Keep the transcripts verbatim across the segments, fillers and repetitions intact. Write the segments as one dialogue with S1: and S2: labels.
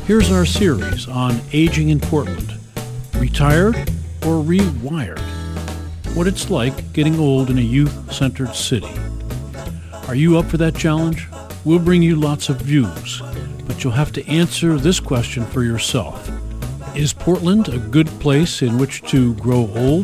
S1: Here's our series on aging in Portland. Retired or rewired? What it's like getting old in a youth-centered city. Are you up for that challenge? We'll bring you lots of views, but you'll have to answer this question for yourself. Is Portland a good place in which to grow old?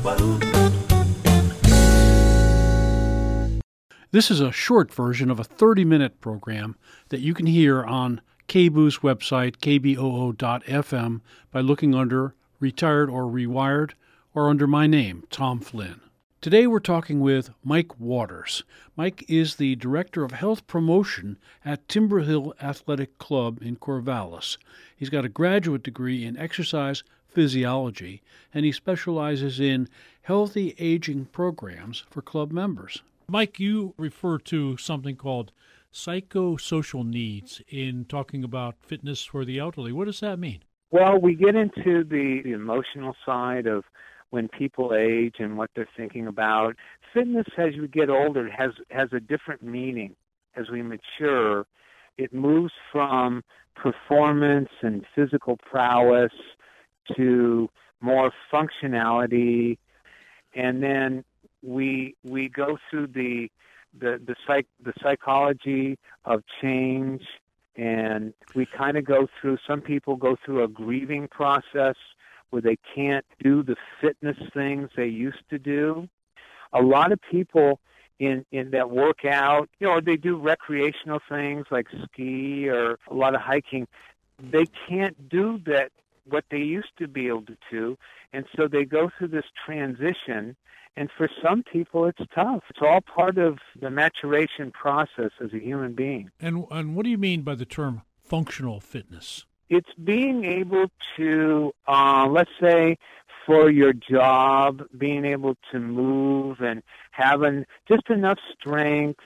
S1: This is a short version of a thirty-minute program that you can hear on K B O O's website, k b o o dot f m, by looking under Retired or Rewired, or under my name, Tom Flynn. Today we're talking with Mike Waters. Mike is the Director of Health Promotion at Timber Hill Athletic Club in Corvallis. He's got a graduate degree in exercise physiology, and he specializes in healthy aging programs for club members. Mike, you refer to something called psychosocial needs in talking about fitness for the elderly. What does that mean?
S2: Well, we get into the, the emotional side of when people age and what they're thinking about. Fitness, as you get older, has has a different meaning. As we mature, it moves from performance and physical prowess to more functionality, and then we we go through the the the psych the psychology of change, and we kind of go through. Some people go through a grieving process where they can't do the fitness things they used to do. A lot of people in, in that work out, you know, they do recreational things like ski or a lot of hiking. They can't do that, what they used to be able to do, and so they go through this transition, and for some people it's tough. It's all part of the maturation process as a human being.
S1: And, and what do you mean by the term functional fitness?
S2: It's being able to, uh, let's say, for your job, being able to move and having just enough strength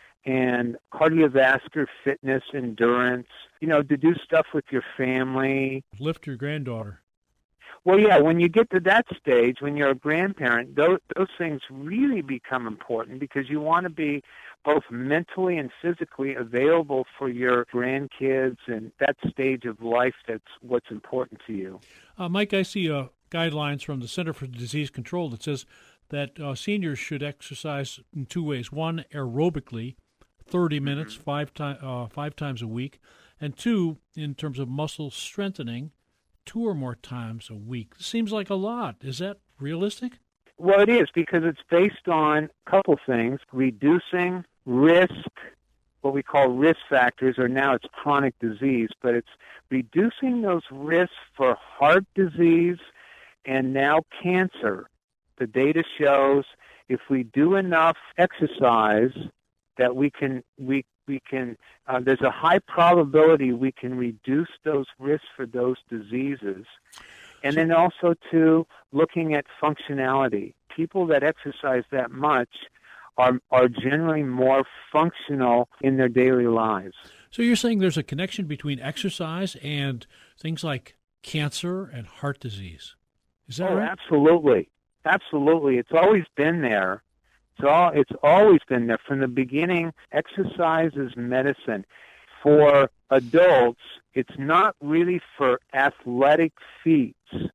S2: and cardiovascular fitness, endurance, you know, to do stuff with your family.
S1: Lift your granddaughter.
S2: Well, yeah, when you get to that stage, when you're a grandparent, those, those things really become important because you want to be both mentally and physically available for your grandkids and that stage of life that's what's important to you.
S1: Uh, Mike, I see uh, guidelines from the Center for Disease Control that says that uh, seniors should exercise in two ways. One, aerobically, thirty minutes, mm-hmm. five, ti- uh, five times a week, and two, in terms of muscle strengthening, two or more times a week. Seems like a lot. Is that realistic?
S2: Well, it is, because it's based on a couple things: reducing risk, what we call risk factors, or now it's chronic disease, but it's reducing those risks for heart disease and now cancer. The data shows if we do enough exercise that we can we we can uh, there's a high probability we can reduce those risks for those diseases. And then also, too, looking at functionality. People that exercise that much are are generally more functional in their daily lives.
S1: So you're saying there's a connection between exercise and things like cancer and heart disease. Is that
S2: oh,
S1: right?
S2: Absolutely. Absolutely. It's always been there. It's all it's always been there. From the beginning, exercise is medicine. For adults, it's not really for athletic feats.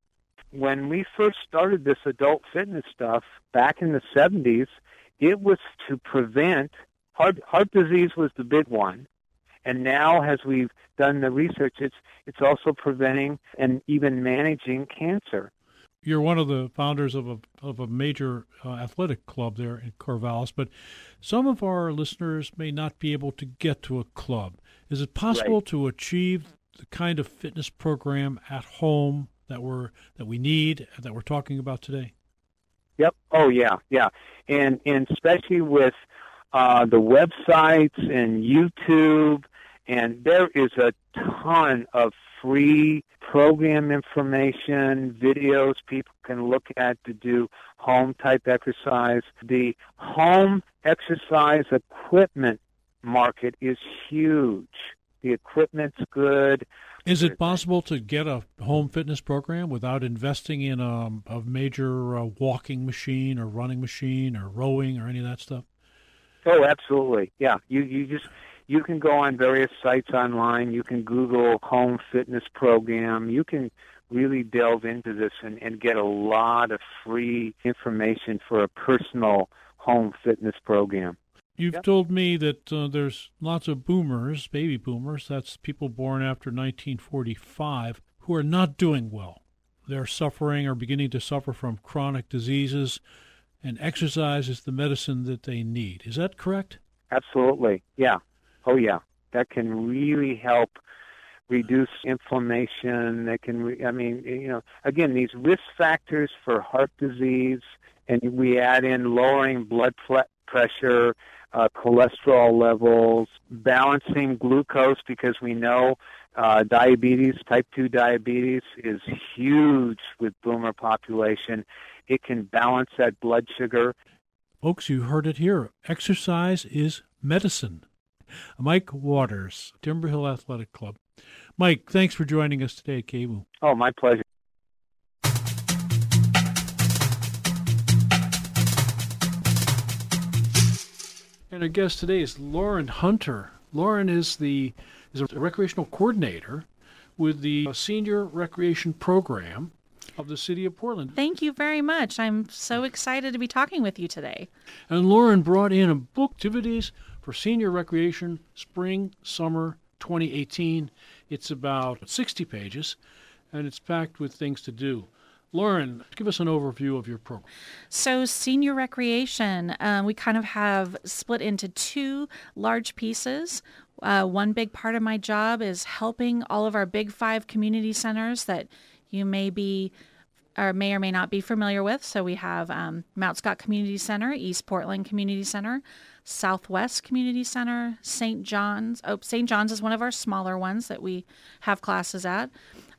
S2: When we first started this adult fitness stuff back in the seventies, it was to prevent, heart, heart disease was the big one. And now, as we've done the research, it's it's also preventing and even managing cancer.
S1: You're one of the founders of a of a major uh, athletic club there in Corvallis, but some of our listeners may not be able to get to a club. Is it possible
S2: right.
S1: to achieve the kind of fitness program at home that we're that we need, that we're talking about today?
S2: Yep. Oh, yeah, yeah. And and especially with uh, the websites and YouTube, and there is a ton of free program information, videos people can look at to do home-type exercise. The home exercise equipment market is huge. The equipment's good.
S1: Is it possible to get a home fitness program without investing in a, a major uh, walking machine or running machine or rowing or any of that stuff?
S2: Oh, absolutely. Yeah, you you just You can go on various sites online. You can Google home fitness program. You can really delve into this and, and get a lot of free information for a personal home fitness program.
S1: You've yep. told me that uh, there's lots of boomers, baby boomers, that's people born after nineteen forty-five, who are not doing well. They're suffering or beginning to suffer from chronic diseases, and exercise is the medicine that they need. Is that correct?
S2: Absolutely. Yeah. Oh, yeah. That can really help reduce inflammation. That can, re- I mean, you know, again, these risk factors for heart disease, and we add in lowering blood pressure, uh, cholesterol levels, balancing glucose, because we know uh, diabetes, type two diabetes, is huge with boomer population. It can balance that blood sugar.
S1: Folks, you heard it here. Exercise is medicine. Mike Waters, Timber Hill Athletic Club. Mike, thanks for joining us today at K B O O.
S2: Oh, my pleasure.
S1: And our guest today is Lauren Hunter. Lauren is the is a recreational coordinator with the Senior Recreation Program of the City of Portland.
S3: Thank you very much. I'm so excited to be talking with you today.
S1: And Lauren brought in a book, Activities for Senior Recreation, Spring, Summer twenty eighteen. It's about sixty pages, and it's packed with things to do. Lauren, give us an overview of your program.
S3: So senior recreation, um, we kind of have split into two large pieces. Uh, one big part of my job is helping all of our big five community centers that you may be or may or may not be familiar with. So we have um, Mount Scott Community Center, East Portland Community Center, Southwest Community Center, Saint John's. Oh, Saint John's is one of our smaller ones that we have classes at.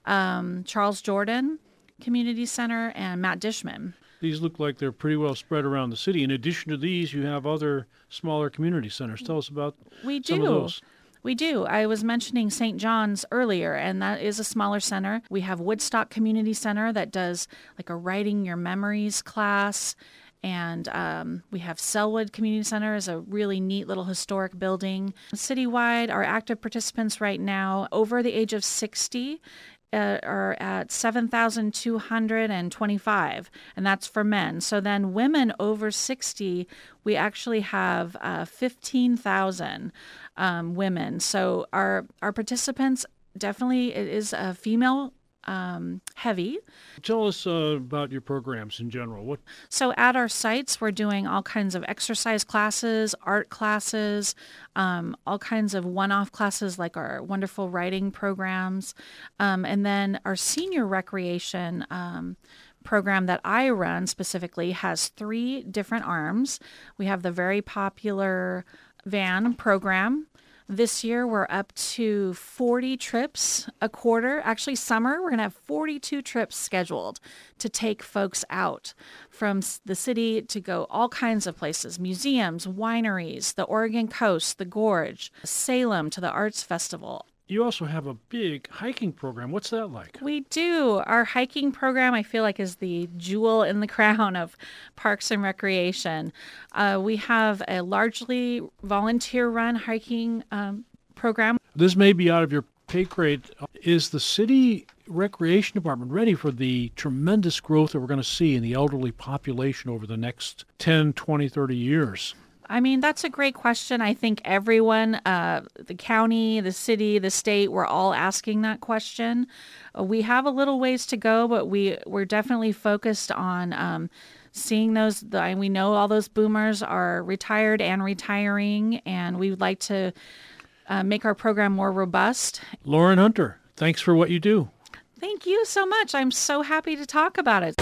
S3: Um, Charles Jordan Community Center, and Matt Dishman.
S1: These look like they're pretty well spread around the city. In addition to these, you have other smaller community centers. Tell us about
S3: we
S1: some
S3: do.
S1: of those.
S3: We do. I was mentioning Saint John's earlier, and that is a smaller center. We have Woodstock Community Center that does like a Writing Your Memories class. And um, we have Selwood Community Center is a really neat little historic building. Citywide, our active participants right now over the age of sixty Uh, are at seven thousand two hundred twenty-five, and that's for men. So then women over sixty, we actually have uh, fifteen thousand um, women. So our our participants, definitely it is a female um, heavy.
S1: Tell us uh, about your programs in general. What?
S3: So at our sites, we're doing all kinds of exercise classes, art classes, um, all kinds of one-off classes like our wonderful writing programs. Um, and then our senior recreation um, program that I run specifically has three different arms. We have the very popular van program. This year, we're up to forty trips a quarter. Actually, summer, we're going to have forty-two trips scheduled to take folks out from the city to go all kinds of places, museums, wineries, the Oregon coast, the Gorge, Salem to the Arts Festival.
S1: You also have a big hiking program. What's that like?
S3: We do. Our hiking program, I feel like, is the jewel in the crown of Parks and Recreation. Uh, we have a largely volunteer-run hiking um, program.
S1: This may be out of your pay grade. Is the city recreation department ready for the tremendous growth that we're going to see in the elderly population over the next ten, twenty, thirty years?
S3: I mean, that's a great question. I think everyone, uh, the county, the city, the state, we're all asking that question. Uh, we have a little ways to go, but we, we're definitely focused on um, seeing those. The, we know all those boomers are retired and retiring, and we would like to uh, make our program more robust.
S1: Lauren Hunter, thanks for what you do.
S3: Thank you so much. I'm so happy to talk about it.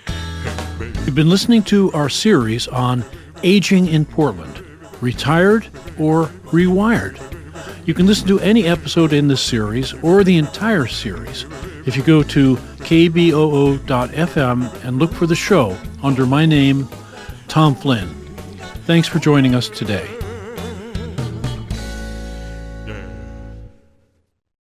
S1: You've been listening to our series on Aging in Portland, Retired or Rewired. You can listen to any episode in this series or the entire series if you go to K B O O dot F M and look for the show under my name, Tom Flynn. Thanks for joining us today.